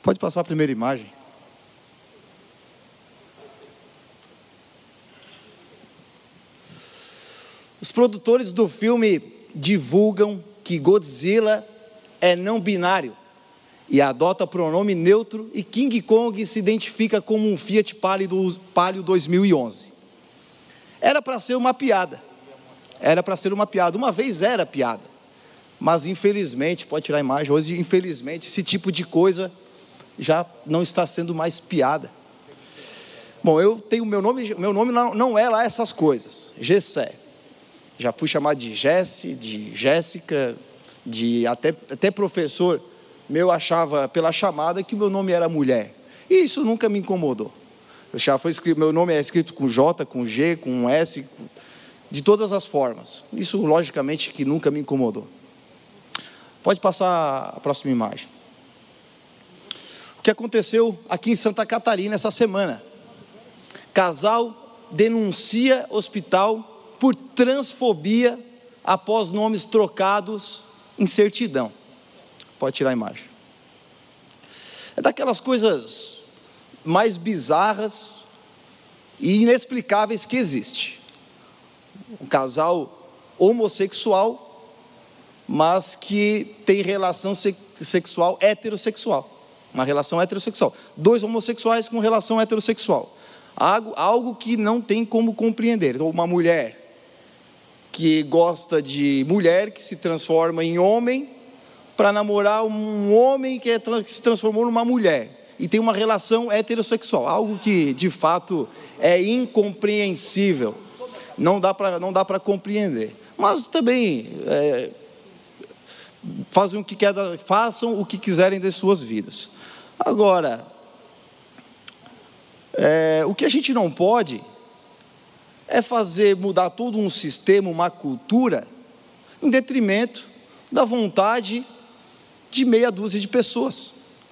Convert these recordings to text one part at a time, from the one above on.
Pode passar a primeira imagem. Os produtores do filme divulgam que Godzilla é não binário e adota pronome neutro, e King Kong se identifica como um Fiat Palio 2011. Era para ser uma piada. Uma vez era piada. Mas infelizmente, pode tirar a imagem, hoje infelizmente esse tipo de coisa já não está sendo mais piada. Bom, eu tenho meu nome não é lá essas coisas, Gessé. Já fui chamado de Jesse, de Jéssica, até professor meu achava pela chamada que o meu nome era mulher. E isso nunca me incomodou. Meu nome é escrito com J, com G, com S, de todas as formas. Isso logicamente que nunca me incomodou. Pode passar a próxima imagem. O que aconteceu aqui em Santa Catarina essa semana? Casal denuncia hospital por transfobia após nomes trocados em certidão. Pode tirar a imagem. É daquelas coisas mais bizarras e inexplicáveis que existe. Um casal homossexual, mas que tem relação sexual heterossexual. Uma relação heterossexual. Dois homossexuais com relação heterossexual. Algo que não tem como compreender. Ou uma mulher que gosta de mulher, que se transforma em homem, para namorar um homem que se transformou numa mulher. E tem uma relação heterossexual. Algo que, de fato, é incompreensível. Não dá para compreender. Mas também façam o que quiserem de suas vidas. Agora, o que a gente não pode é mudar todo um sistema, uma cultura, em detrimento da vontade de meia dúzia de pessoas.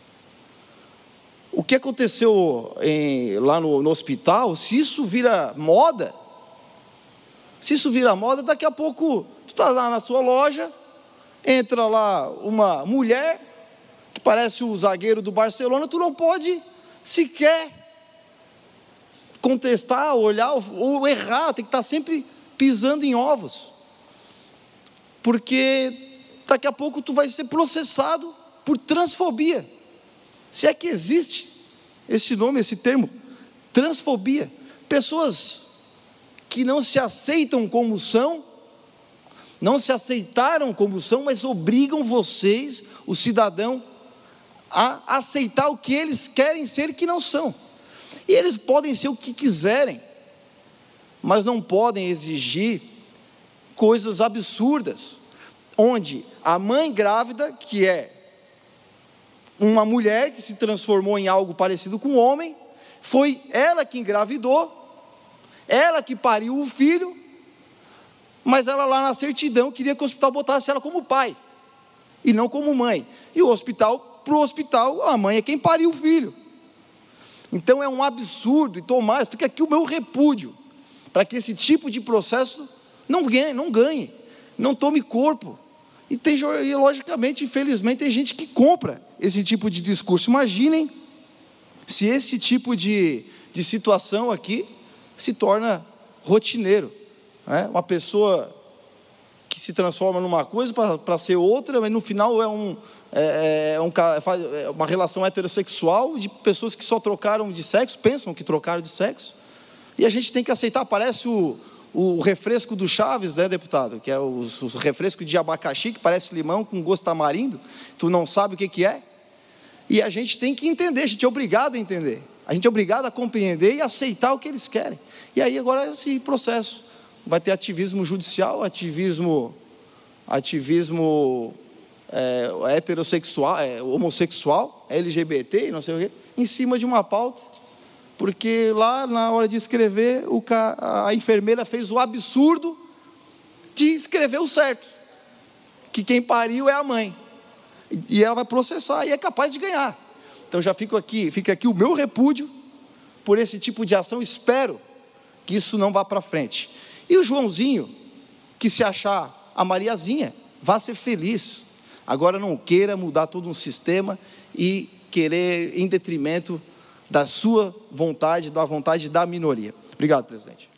O que aconteceu lá no hospital, se isso vira moda, daqui a pouco tu está lá na sua loja, entra lá uma mulher que parece o zagueiro do Barcelona, tu não pode sequer contestar, olhar ou errar, tem que estar sempre pisando em ovos, porque daqui a pouco tu vai ser processado por transfobia, se é que existe esse nome, esse termo, transfobia. Pessoas que não se aceitam como são, não se aceitaram como são, mas obrigam vocês, o cidadão, a aceitar o que eles querem ser e que não são. E eles podem ser o que quiserem, mas não podem exigir coisas absurdas, onde a mãe grávida, que é uma mulher que se transformou em algo parecido com um homem, foi ela que engravidou, ela que pariu o filho, mas ela lá na certidão queria que o hospital botasse ela como pai, e não como mãe. E para o hospital, a mãe é quem pariu o filho. Então é um absurdo, e Tomás, fica aqui o meu repúdio, para que esse tipo de processo não ganhe, não tome corpo. E logicamente, infelizmente, tem gente que compra esse tipo de discurso. Imaginem se esse tipo de situação aqui se torna rotineiro, né? Uma pessoa que se transforma numa coisa para ser outra, mas no final é uma relação heterossexual de pessoas que só trocaram de sexo, pensam que trocaram de sexo, e a gente tem que aceitar. Parece o refresco do Chaves, né, deputado? Que é o refresco de abacaxi, que parece limão com gosto tamarindo, tu não sabe o que é, e a gente tem que entender, a gente é obrigado a entender, a gente é obrigado a compreender e aceitar o que eles querem. E aí agora esse processo vai ter ativismo judicial, ativismo heterossexual, homossexual, LGBT, não sei o quê, em cima de uma pauta, porque lá na hora de escrever, a enfermeira fez o absurdo de escrever o certo, que quem pariu é a mãe, e ela vai processar e é capaz de ganhar. Então já fica aqui o meu repúdio por esse tipo de ação. Espero que isso não vá para frente. E o Joãozinho, que se achar a Mariazinha, vá ser feliz. Agora não queira mudar todo um sistema e querer em detrimento da sua vontade, da vontade da minoria. Obrigado, presidente.